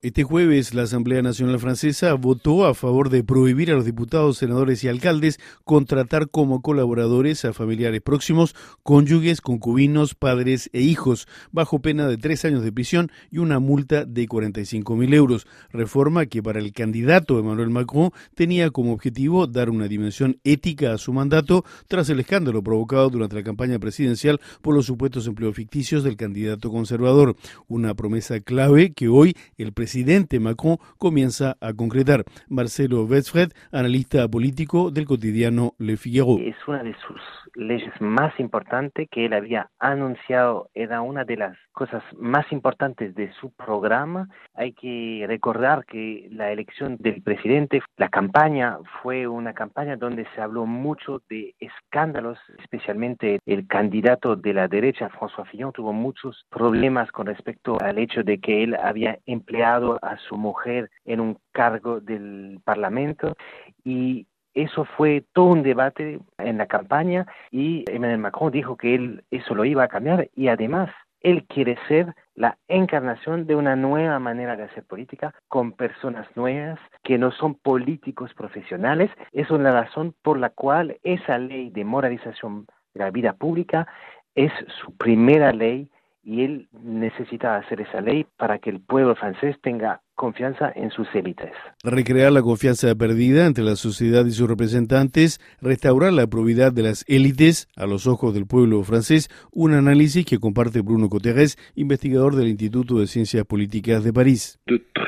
Este jueves, la Asamblea Nacional Francesa votó a favor de prohibir a los diputados, senadores y alcaldes contratar como colaboradores a familiares próximos, cónyuges, concubinos, padres e hijos, bajo pena de 3 años de prisión y una multa de 45.000 euros. Reforma que para el candidato Emmanuel Macron tenía como objetivo dar una dimensión ética a su mandato tras el escándalo provocado durante la campaña presidencial por los supuestos empleos ficticios del candidato conservador. Una promesa clave que hoy el presidente Macron comienza a concretar. Marcelo Westfred, analista político del quotidiano Le Figaro. Es una de sus leyes más importantes que él había anunciado, era una de las cosas más importantes de su programa. Hay que recordar que la elección del presidente, la campaña, fue una campaña donde se habló mucho de escándalos, especialmente el candidato de la derecha, François Fillon, tuvo muchos problemas con respecto al hecho de que él había empleado a su mujer en un cargo del Parlamento, y eso fue todo un debate en la campaña, y Emmanuel Macron dijo que él eso lo iba a cambiar, y además él quiere ser la encarnación de una nueva manera de hacer política con personas nuevas que no son políticos profesionales. Esa es la razón por la cual esa ley de moralización de la vida pública es su primera ley, y él necesita hacer esa ley para que el pueblo francés tenga confianza en sus élites. Recrear la confianza perdida entre la sociedad y sus representantes, restaurar la probidad de las élites a los ojos del pueblo francés, un análisis que comparte Bruno Cotterès, investigador del Instituto de Ciencias Políticas de París.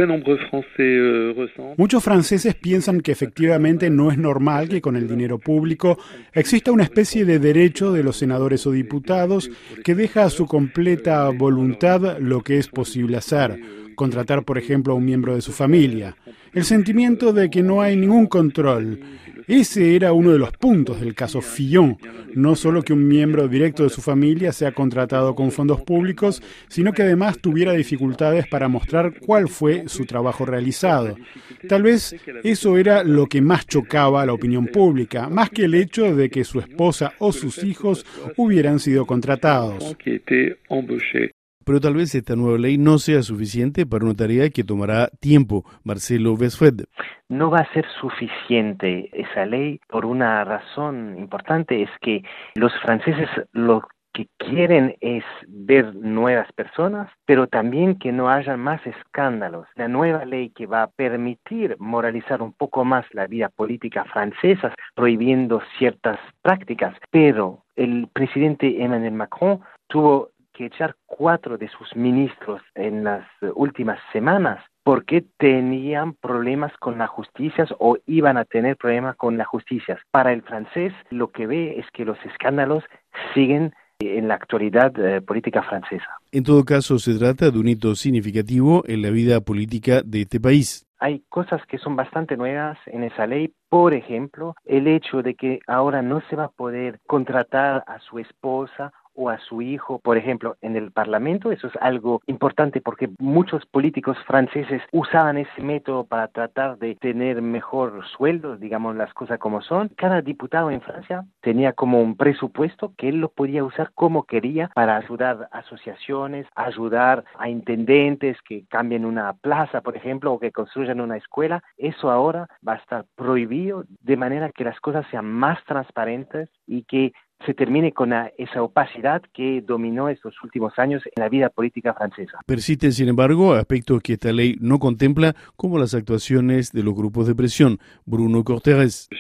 Muchos franceses piensan que efectivamente no es normal que con el dinero público exista una especie de derecho de los senadores o diputados que deja a su completa voluntad lo que es posible hacer. Contratar, por ejemplo, a un miembro de su familia. El sentimiento de que no hay ningún control. Ese era uno de los puntos del caso Fillon. No solo que un miembro directo de su familia sea contratado con fondos públicos, sino que además tuviera dificultades para mostrar cuál fue su trabajo realizado. Tal vez eso era lo que más chocaba a la opinión pública, más que el hecho de que su esposa o sus hijos hubieran sido contratados. Pero tal vez esta nueva ley no sea suficiente para una tarea que tomará tiempo. Marcelo Westfred. No va a ser suficiente esa ley por una razón importante, es que los franceses lo que quieren es ver nuevas personas, pero también que no haya más escándalos. La nueva ley que va a permitir moralizar un poco más la vida política francesa, prohibiendo ciertas prácticas, pero el presidente Emmanuel Macron tuvo que echar 4 de sus ministros en las últimas semanas porque tenían problemas con la justicia o iban a tener problemas con la justicia. Para el francés, lo que ve es que los escándalos siguen en la actualidad política francesa. En todo caso, se trata de un hito significativo en la vida política de este país. Hay cosas que son bastante nuevas en esa ley. Por ejemplo, el hecho de que ahora no se va a poder contratar a su esposa o a su hijo, por ejemplo, en el Parlamento. Eso es algo importante porque muchos políticos franceses usaban ese método para tratar de tener mejor sueldo, digamos las cosas como son. Cada diputado en Francia tenía como un presupuesto que él lo podía usar como quería para ayudar a asociaciones, ayudar a intendentes que cambien una plaza, por ejemplo, o que construyan una escuela. Eso ahora va a estar prohibido, de manera que las cosas sean más transparentes y que se termine con esa opacidad que dominó estos últimos años en la vida política francesa. Persisten, sin embargo, aspectos que esta ley no contempla, como las actuaciones de los grupos de presión. Bruno Cotterès.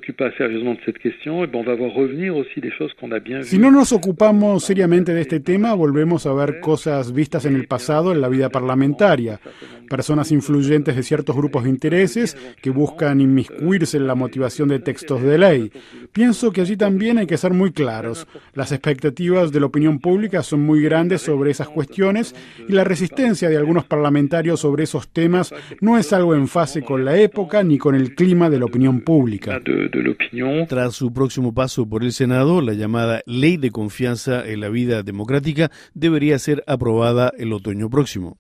Si no nos ocupamos seriamente de este tema, volvemos a ver cosas vistas en el pasado en la vida parlamentaria. Personas influyentes de ciertos grupos de intereses que buscan inmiscuirse en la motivación de textos de ley. Pienso que allí también hay que ser muy claros. Las expectativas de la opinión pública son muy grandes sobre esas cuestiones y la resistencia de algunos parlamentarios sobre esos temas no es algo en fase con la época ni con el clima de la opinión pública. Tras su próximo paso por el Senado, la llamada Ley de Confianza en la Vida Democrática debería ser aprobada el otoño próximo.